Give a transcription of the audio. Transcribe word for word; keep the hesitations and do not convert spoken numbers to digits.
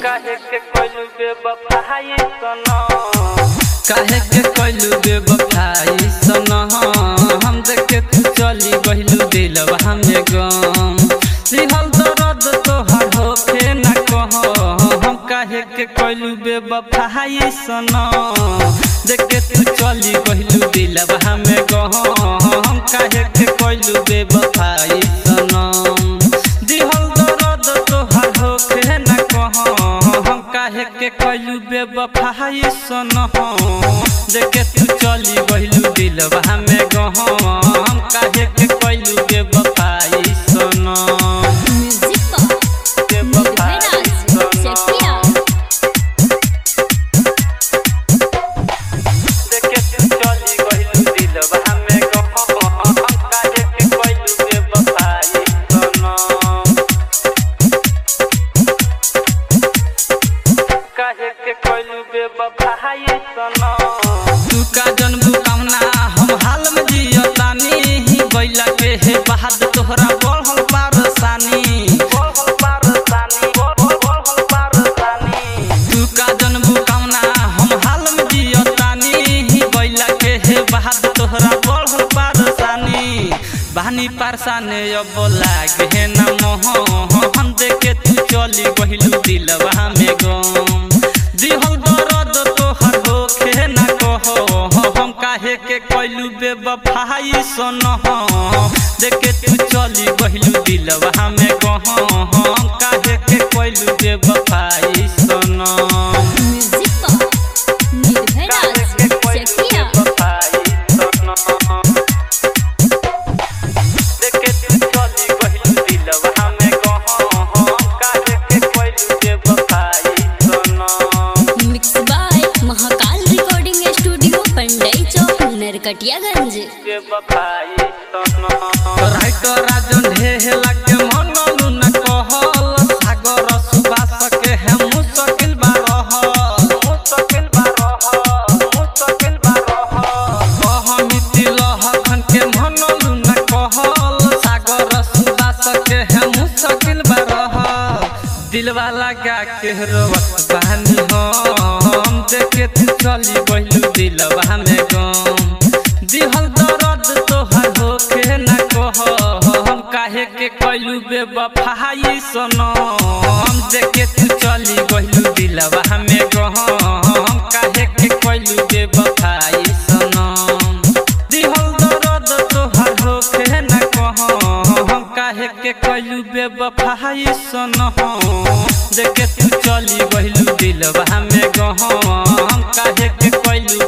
काहे के कोइलू बेवफाई सनम काहे के कोइलू बेवफाई सनम हम देखे तू चली गइलू दिलवा हमें गम सिहल दर्द तोहर होखे न कहो हम काहे के कोइलू बेवफाई सनम देखे तू चली गइलू दिलवा हमें गम हम काहे के कोइलू बेवफाई सनम दिहल दर्द तोहर होखे न कहो हम काहे के कोइलू बेवफाई सनम देखे तू चली गइलू दिलवा हमें गम हम काहे के कोइलू बेवफाई सनम तू का जनबू कामना हम हाल में जियतानी ही गइला के हे बहाद तोहरा बढ़ल पारसानी बढ़ल पारसानी बढ़ल पारसानी तू का जनबू कामना हम हाल में जियतानी ही गइला के हे बहाद तोहरा बढ़ल पारसानी बहानी पारसाने अब लागे न मोह हम देखे तू चली गइलू दिलवा हमें गम दिहल दर्द तोहर होखे न कहो हम काहे के कोइलू बेवफाई सनम देखे तू चली गइलू दिलवा हमें कहो हम काहे के कोइलू बेवफाई सनम कटियागंज राइटर राजन ढेह लगे मनलू न कहल सागर सुबास के है मुश्किल बा रहल मुश्किल बा रहल मुश्किल बा रहल कह मिथिल हखन के मनलू न कहल सागर सुबास के है मुश्किल बा रहल दिलवा लगा के रोवत बानी हम देखे तू चली गइलू दिलवा हमें गम दिहल दर्द तोहर होखे न कहो हम काहे के कोइलू बेवफाई सनम हम देखे तू चली गइलू दिलवा हमें गम हम काहे के कोइलू बेवफाई सनम दिहल दर्द तोहर होखे न कहो हम काहे के कोइलू बेवफाई सनम देखे तू चली गइलू दिलवा हमें गम हम काहे के कोइलू